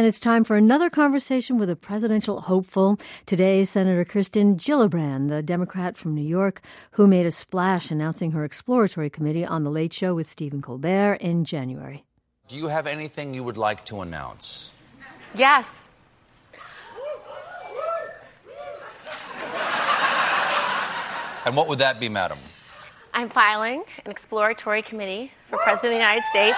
And it's time for another conversation with a presidential hopeful. Today, Senator Kirsten Gillibrand, the Democrat from New York, who made a splash announcing her exploratory committee on The Late Show with Stephen Colbert in January. Do you have anything you would like to announce? Yes. And what would that be, madam? I'm filing an exploratory committee for President of the United States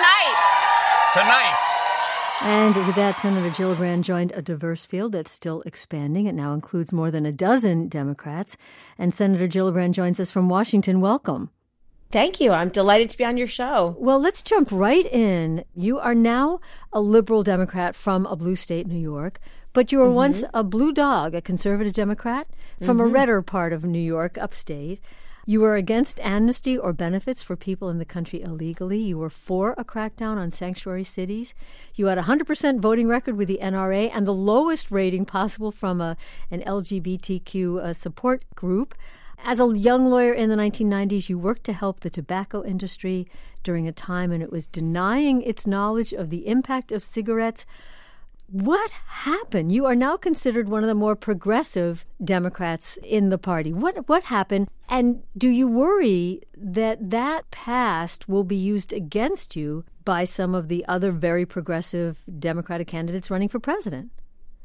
tonight. And with that, Senator Gillibrand joined a diverse field that's still expanding. It now includes more than a dozen Democrats. And Senator Gillibrand joins us from Washington. Welcome. Thank you. I'm delighted to be on your show. Well, let's jump right in. You are now a liberal Democrat from a blue state, New York, but you were once a blue dog, a conservative Democrat from a redder part of New York, upstate. You were against amnesty or benefits for people in the country illegally. You were for a crackdown on sanctuary cities. You had a 100% voting record with the NRA and the lowest rating possible from an LGBTQ support group. As a young lawyer in the 1990s, you worked to help the tobacco industry during a time when it was denying its knowledge of the impact of cigarettes. What happened? You are now considered one of the more progressive Democrats in the party. What happened? And do you worry that that past will be used against you by some of the other very progressive Democratic candidates running for president?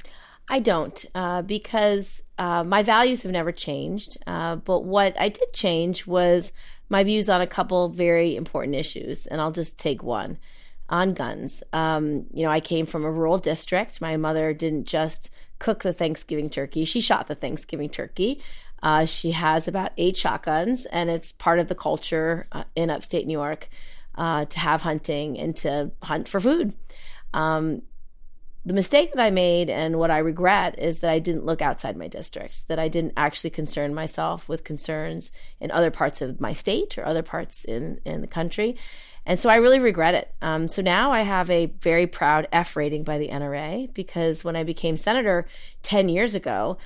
I don't, because my values have never changed. But what I did change was my views on a couple very important issues, and I'll just take one. On guns. I came from a rural district. My mother didn't just cook the Thanksgiving turkey. She shot the Thanksgiving turkey. She has about 8 shotguns, and it's part of the culture in upstate New York to have hunting and to hunt for food. The mistake that I made and what I regret is that I didn't look outside my district, that I didn't actually concern myself with concerns in other parts of my state or other parts in the country. And so I really regret it. So now I have a very proud F rating by the NRA because when I became senator 10 years ago,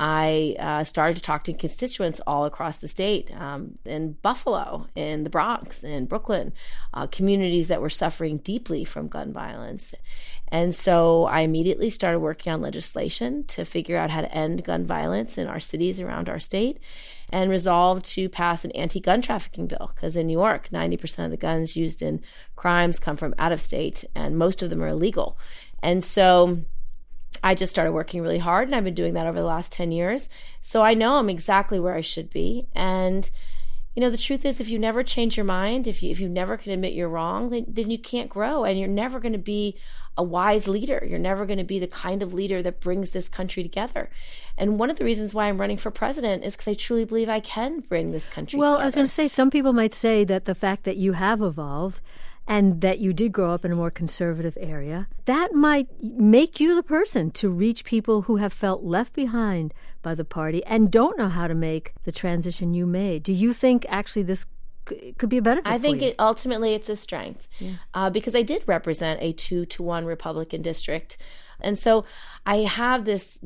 I started to talk to constituents all across the state, in Buffalo, in the Bronx, in Brooklyn, communities that were suffering deeply from gun violence. And so I immediately started working on legislation to figure out how to end gun violence in our cities around our state and resolved to pass an anti-gun trafficking bill because in New York, 90% of the guns used in crimes come from out of state and most of them are illegal. And so I just started working really hard, and I've been doing that over the last 10 years. So I know I'm exactly where I should be. And, the truth is, if you never change your mind, if you never can admit you're wrong, then you can't grow, and you're never going to be a wise leader. You're never going to be the kind of leader that brings this country together. And one of the reasons why I'm running for president is because I truly believe I can bring this country together. Well, I was going to say, some people might say that the fact that you have evolved and that you did grow up in a more conservative area, that might make you the person to reach people who have felt left behind by the party and don't know how to make the transition you made. Do you think actually this could be a benefit I think for you? Ultimately it's a strength because I did represent a 2-to-1 Republican district. And so I have this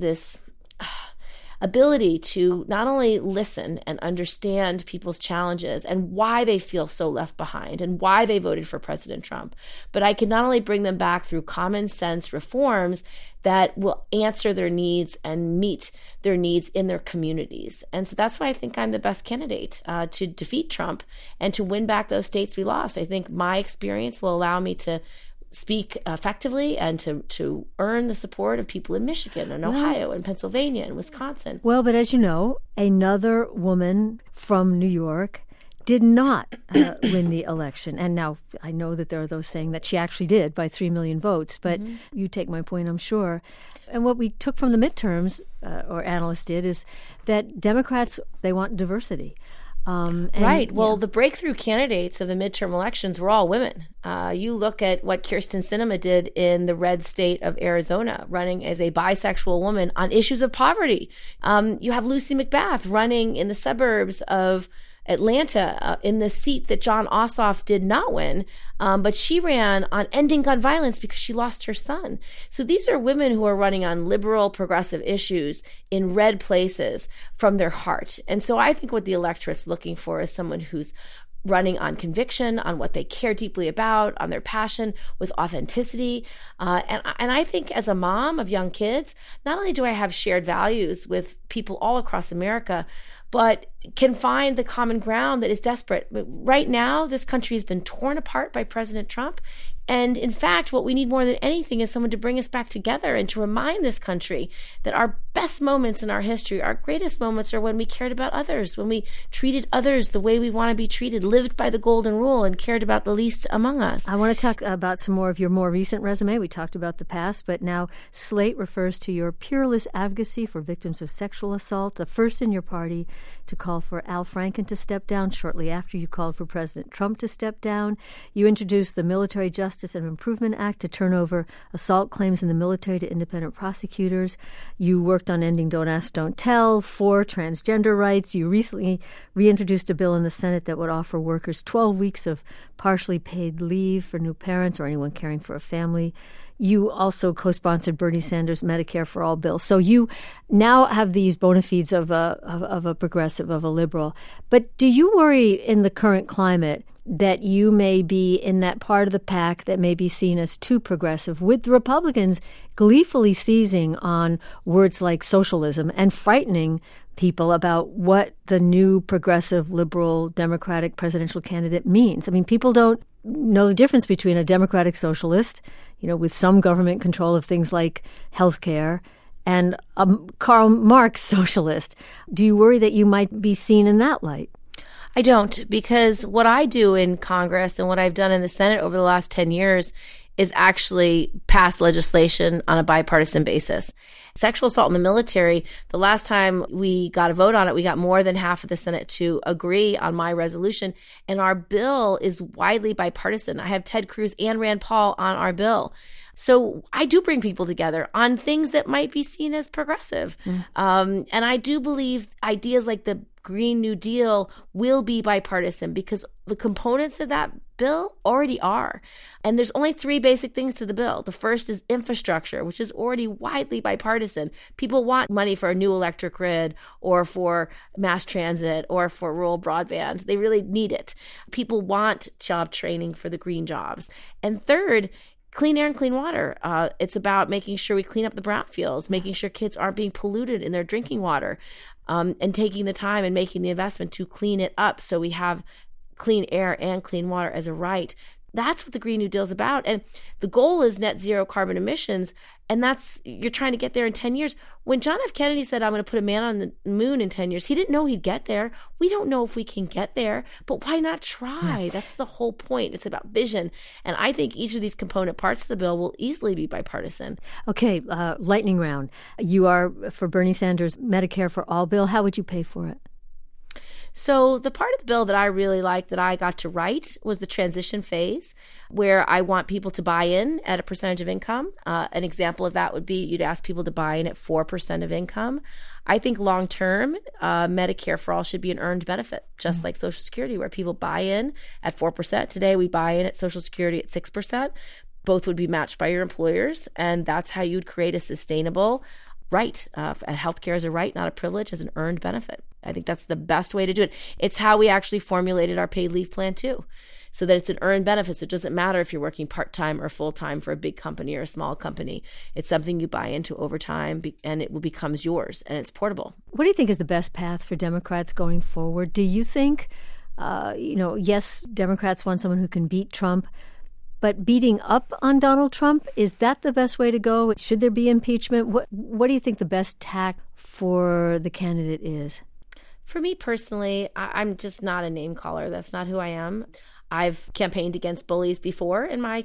ability to not only listen and understand people's challenges and why they feel so left behind and why they voted for President Trump, but I can not only bring them back through common sense reforms that will answer their needs and meet their needs in their communities. And so that's why I think I'm the best candidate to defeat Trump and to win back those states we lost. I think my experience will allow me to speak effectively and to earn the support of people in Michigan and Ohio and Pennsylvania and Wisconsin. Well, but as you know, another woman from New York did not win the election. And now I know that there are those saying that she actually did by 3 million votes, but you take my point, I'm sure. And what we took from the midterms, or analysts did, is that Democrats, they want diversity. Right. Well, the breakthrough candidates of the midterm elections were all women. You look at what Kyrsten Sinema did in the red state of Arizona, running as a bisexual woman on issues of poverty. You have Lucy McBath running in the suburbs of Atlanta in the seat that Jon Ossoff did not win, but she ran on ending gun violence because she lost her son. So these are women who are running on liberal, progressive issues in red places from their heart. And so I think what the electorate's looking for is someone who's running on conviction, on what they care deeply about, on their passion, with authenticity. And I think as a mom of young kids, not only do I have shared values with people all across America, but can find the common ground that is desperate. Right now, this country has been torn apart by President Trump. And in fact, what we need more than anything is someone to bring us back together and to remind this country that our best moments in our history, our greatest moments, are when we cared about others, when we treated others the way we want to be treated, lived by the golden rule, and cared about the least among us. I want to talk about some more of your more recent resume. We talked about the past, but now Slate refers to your peerless advocacy for victims of sexual assault, the first in your party to call for Al Franken to step down shortly after you called for President Trump to step down. You introduced the Military Justice and Improvement Act to turn over assault claims in the military to independent prosecutors. You worked on ending Don't Ask, Don't Tell, for transgender rights. You recently reintroduced a bill in the Senate that would offer workers 12 weeks of partially paid leave for new parents or anyone caring for a family. You also co-sponsored Bernie Sanders' Medicare for All bill. So you now have these bona fides of a progressive, of a liberal. But do you worry in the current climate that you may be in that part of the pack that may be seen as too progressive, with the Republicans gleefully seizing on words like socialism and frightening people about what the new progressive, liberal, Democratic presidential candidate means? I mean, people don't know the difference between a Democratic socialist, with some government control of things like healthcare, and a Karl Marx socialist. Do you worry that you might be seen in that light? I don't, because what I do in Congress and what I've done in the Senate over the last 10 years is actually pass legislation on a bipartisan basis. Sexual assault in the military, the last time we got a vote on it, we got more than half of the Senate to agree on my resolution, and our bill is widely bipartisan. I have Ted Cruz and Rand Paul on our bill. So I do bring people together on things that might be seen as progressive. And I do believe ideas like the Green New Deal will be bipartisan because the components of that bill already are. And there's only 3 basic things to the bill. The first is infrastructure, which is already widely bipartisan. People want money for a new electric grid or for mass transit or for rural broadband. They really need it. People want job training for the green jobs. And third, clean air and clean water. It's about making sure we clean up the brownfields, making sure kids aren't being polluted in their drinking water, and taking the time and making the investment to clean it up so we have clean air and clean water as a right. That's what the Green New Deal is about. And the goal is net zero carbon emissions. And you're trying to get there in 10 years. When John F. Kennedy said, I'm going to put a man on the moon in 10 years, he didn't know he'd get there. We don't know if we can get there, but why not try? Yeah. That's the whole point. It's about vision. And I think each of these component parts of the bill will easily be bipartisan. Okay, lightning round. You are for Bernie Sanders' Medicare for All bill. How would you pay for it? So the part of the bill that I really liked that I got to write was the transition phase, where I want people to buy in at a percentage of income. An example of that would be you'd ask people to buy in at 4% of income. I think long-term, Medicare for All should be an earned benefit, just like Social Security, where people buy in at 4%. Today, we buy in at Social Security at 6%. Both would be matched by your employers, and that's how you'd create a sustainable right. Healthcare is a right, not a privilege, as an earned benefit. I think that's the best way to do it. It's how we actually formulated our paid leave plan too, so that it's an earned benefit. So it doesn't matter if you're working part-time or full-time for a big company or a small company. It's something you buy into over time, and it becomes yours, and it's portable. What do you think is the best path for Democrats going forward? Do you think, yes, Democrats want someone who can beat Trump, but beating up on Donald Trump, is that the best way to go? Should there be impeachment? What do you think the best tack for the candidate is? For me personally, I'm just not a name caller. That's not who I am. I've campaigned against bullies before in my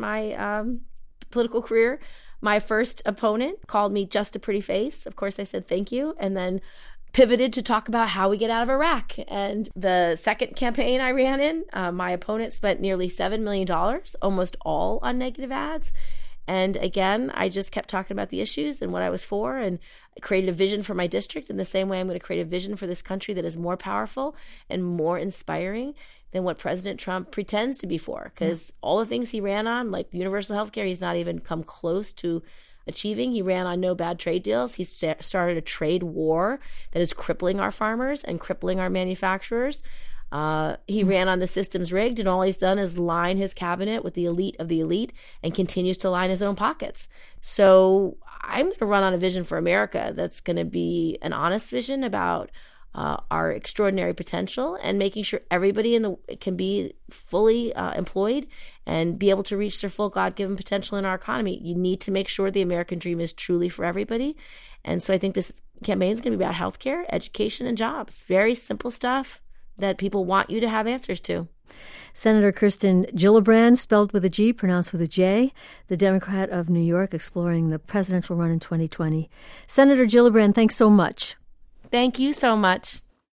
political career. My first opponent called me just a pretty face. Of course, I said thank you, and then pivoted to talk about how we get out of Iraq. And the second campaign I ran in, my opponent spent nearly $7 million, almost all on negative ads. And again, I just kept talking about the issues and what I was for, and created a vision for my district in the same way I'm going to create a vision for this country that is more powerful and more inspiring than what President Trump pretends to be for. Because all the things he ran on, like universal health care, he's not even come close to achieving. He ran on no bad trade deals. He started a trade war that is crippling our farmers and crippling our manufacturers. He ran on the system's rigged, and all he's done is line his cabinet with the elite of the elite and continues to line his own pockets. So I'm going to run on a vision for America that's going to be an honest vision about our extraordinary potential and making sure everybody can be fully employed and be able to reach their full God-given potential in our economy. You need to make sure the American dream is truly for everybody. And so I think this campaign is going to be about healthcare, education, and jobs. Very simple stuff that people want you to have answers to. Senator Kirsten Gillibrand, spelled with a G, pronounced with a J, the Democrat of New York, exploring the presidential run in 2020. Senator Gillibrand, thanks so much. Thank you so much.